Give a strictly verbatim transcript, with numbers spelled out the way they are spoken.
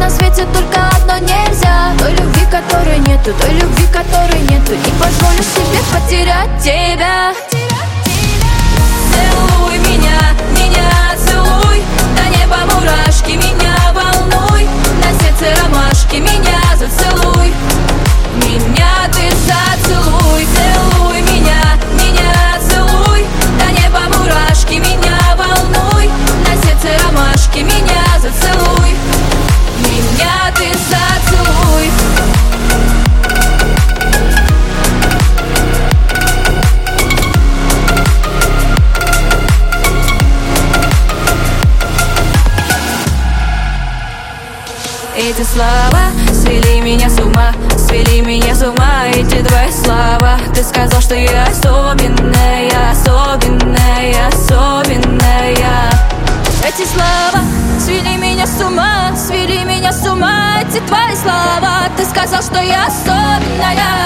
на свете только одно нельзя: той любви, которой нету, той любви, которой нету. Не позволю себе потерять тебя. Целуй меня, меня целуй, до неба мурашки, меня волнуй. На сердце ромашки, меня зацелуй, меня ты зацелуй. Целуй меня, меня целуй, до неба мурашки, меня волнуй. На сердце ромашки, меня зацелуй, меня ты зацелуй. Эти слова свели меня с ума, свели меня с ума. Эти твои слова. Ты сказал, что я особенная, особенная, особенная. Эти слова свели меня с ума, свели меня с ума. Эти твои слова. Ты сказал, что я особенная.